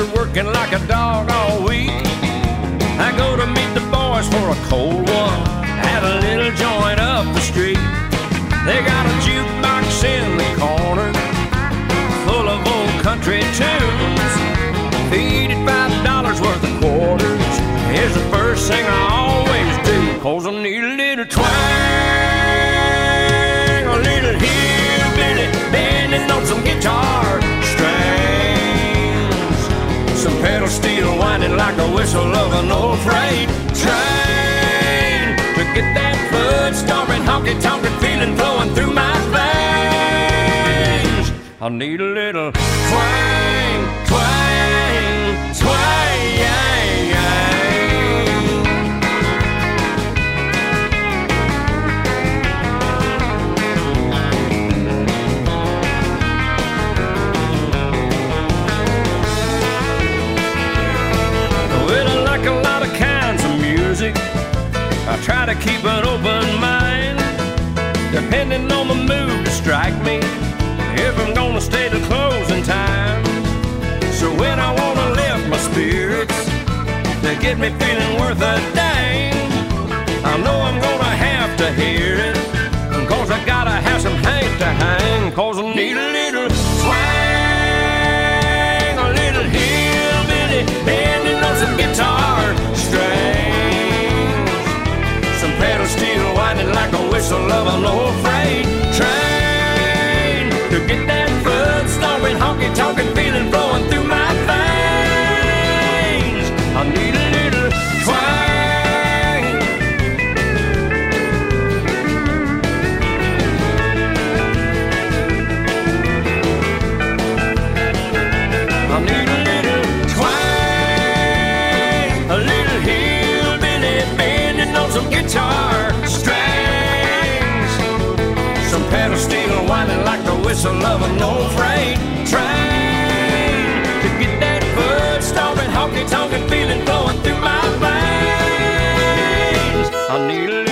after working like a dog all week, I go to meet the boys for a cold one at a little joint up the street. They got a jukebox in the corner full of old country tunes. Feed it $5 worth of quarters is the first thing I always do, 'cause I need a little twang, a little hillbilly bending on some guitar strings, some pedal steel winding like the whistle of an old freight train, to get that blood stomping, honky-tonkin' feeling flowing through my veins. I need a little twang, twang, twang. Well, I like a lot of kinds of music. I try to keep an open mind, depending on the mood to strike me, if I'm gonna stay till closing time. So when I wanna lift my spirits to get me feeling worth a dang, I know I'm gonna have to hear it, 'cause I gotta have some hank to hang, 'cause I need a little twang, a little hillbilly bending on some guitar strings, some pedal steel winding like a whistle of an old freight train, to get that blood stomping, honky-tonkin' feeling flowing through my veins. I need a little twang. I need a little twang, a little hillbilly bending on some guitar strings, some pedal steel winding like the whistle of an old freight train, to get that blood stomping, honky-tonkin' feeling flowing through my veins. I need a